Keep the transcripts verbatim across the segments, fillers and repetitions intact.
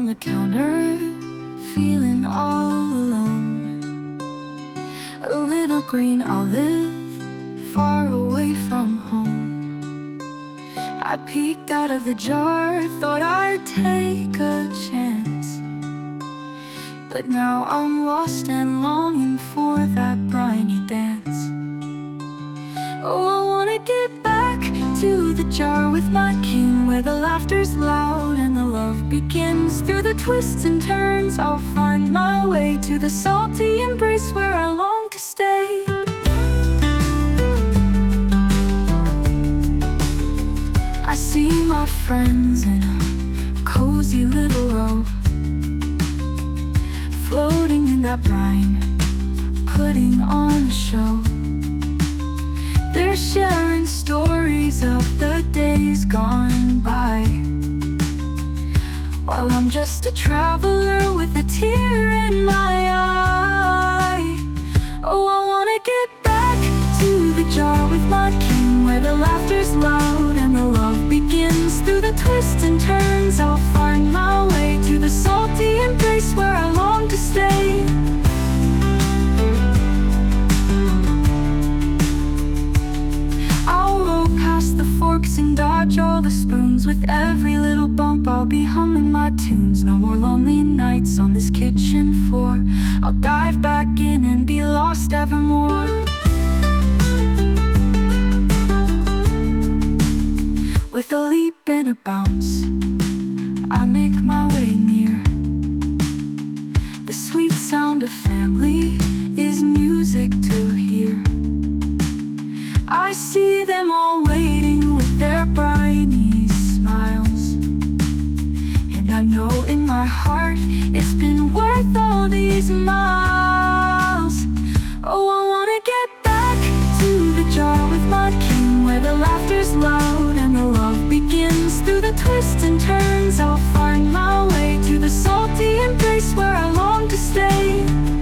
on the counter, feeling all alone. A little green olive, far away from home. I peeked out of the jar, thought I'd take a chance, but now I'm lost and longing for that briny dance. Oh, I wanna get back to the jar with my king, where the laughter's loud and the love begins. Through the twists and turns, I'll find my way to the salty embrace where I long to stay. I see my friends in a cozy little row, floating in that brine, putting on a show. They're sharing stories of the days gone by, while I'm just a traveler with a tear in my eye. Oh, I wanna get back to the jar with my king, where the laughter's loud and the love begins. Through the twists and turns, I'll find my way to the salty embrace where I long to stay. And dodge all the spoons. With every little bump I'll be humming my tunes. No more lonely nights on this kitchen floor. I'll dive back in and be lost evermore. With a leap and a bounce, I make my way near. The sweet sound of family is music to hear. I see them all waiting with their briny smiles, and I know in my heart it's been worth all these miles. Oh, I wanna get back to the jar with my king, where the laughter's loud and the love begins. Through the twists and turns, I'll find my way to the salty embrace where I long to stay.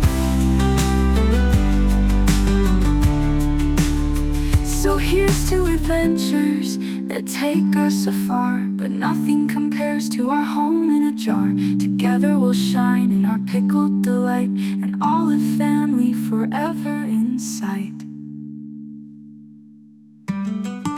So here's to adventures that take us afar, but nothing compares to our home in a jar. Together we'll shine in our pickled delight, and olive family forever in sight.